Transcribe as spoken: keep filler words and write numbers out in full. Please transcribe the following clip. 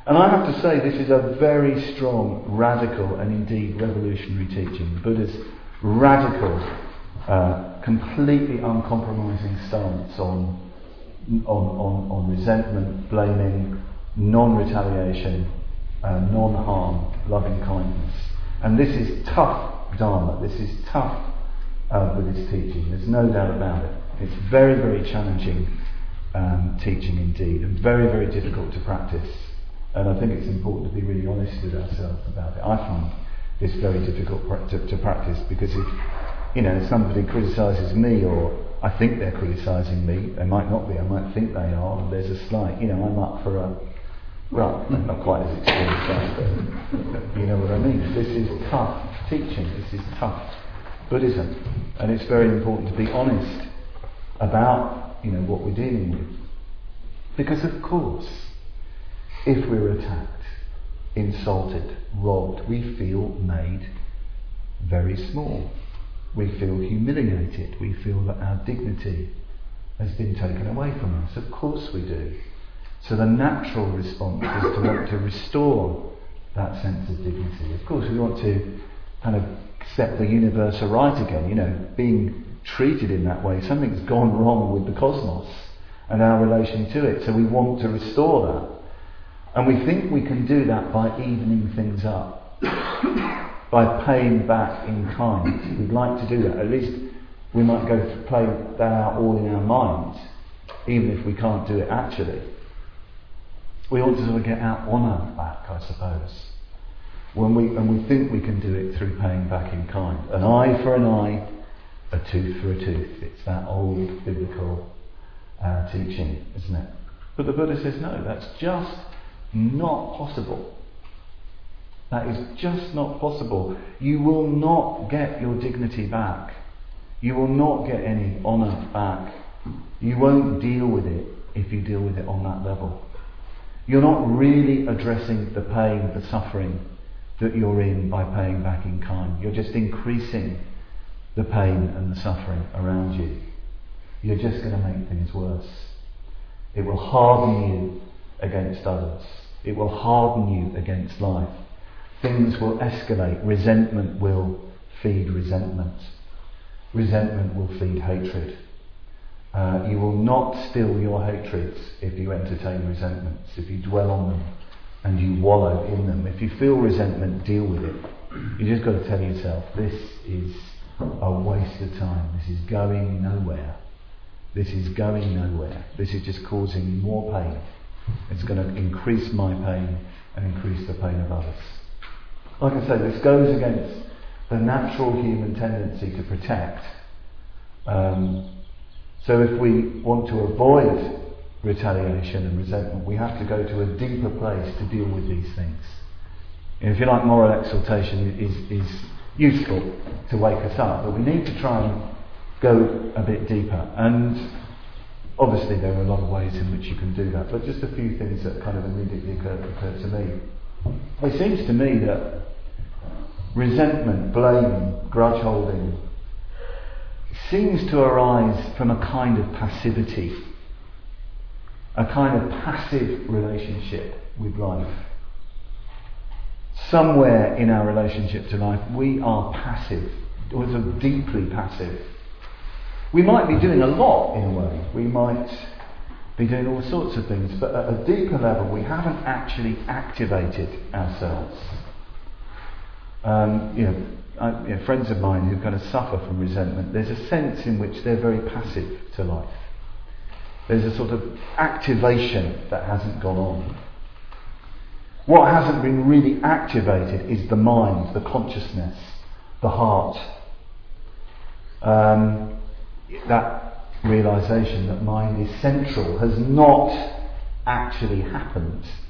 And I have to say, this is a very strong, radical, and indeed revolutionary teaching. Buddha's radical, uh, completely uncompromising stance on, on, on, on resentment, blaming, non-retaliation, uh, non-harm, loving kindness. And this is tough Dharma, this is tough uh, Buddhist teaching, there's no doubt about it. It's very, very challenging um, teaching indeed, and very, very difficult to practice. And I think it's important to be really honest with ourselves about it. I find this very difficult to, to practice, because if, you know, somebody criticises me, or I think they're criticising me, they might not be, I might think they are, and there's a slight, you know, I'm up for a, well, not quite as extreme as that, but you know what I mean. This is tough teaching, this is tough Buddhism, and it's very important to be honest about, you know, what we're dealing with. Because of course, if we're attacked, insulted, robbed, we feel made very small. We feel humiliated. We feel that our dignity has been taken away from us. Of course we do. So the natural response is to want to restore that sense of dignity. Of course we want to kind of set the universe aright again, you know, being treated in that way. Something's gone wrong with the cosmos and our relation to it. So we want to restore that. And we think we can do that by evening things up, by paying back in kind. We'd like to do that. At least we might go to play that out all in our minds, even if we can't do it actually. We want to sort of get our honour back, I suppose. When we and we think we can do it through paying back in kind. An eye for an eye, a tooth for a tooth. It's that old biblical uh, teaching, isn't it? But the Buddha says no, that's just not possible. That is just not possible. You will not get your dignity back. You will not get any honour back. You won't deal with it if you deal with it on that level. You're not really addressing the pain, the suffering that you're in by paying back in kind. You're just increasing the pain and the suffering around you. You're just going to make things worse. It will harden you against others. It will harden you against life. Things will escalate. Resentment will feed resentment. Resentment will feed hatred. Uh, you will not still your hatreds if you entertain resentments, if you dwell on them and you wallow in them. If you feel resentment, deal with it. You just got to tell yourself, this is a waste of time. This is going nowhere. This is going nowhere. This is just causing more pain. It's going to increase my pain and increase the pain of others. Like I say, this goes against the natural human tendency to protect. Um, so if we want to avoid retaliation and resentment, we have to go to a deeper place to deal with these things. And if you like, moral exaltation is, is useful to wake us up, but we need to try and go a bit deeper. And obviously there are a lot of ways in which you can do that, but just a few things that kind of immediately occur, occur to me. It seems to me that resentment, blame, grudge holding seems to arise from a kind of passivity, a kind of passive relationship with life. Somewhere in our relationship to life we are passive, or sort of deeply passive. We might be doing a lot in a way, we might be doing all sorts of things, but at a deeper level we haven't actually activated ourselves. Um, you know, I, you know, friends of mine who kind of suffer from resentment, there's a sense in which they're very passive to life. There's a sort of activation that hasn't gone on. What hasn't been really activated is the mind, the consciousness, the heart. Um, that realisation that mind is central has not actually happened.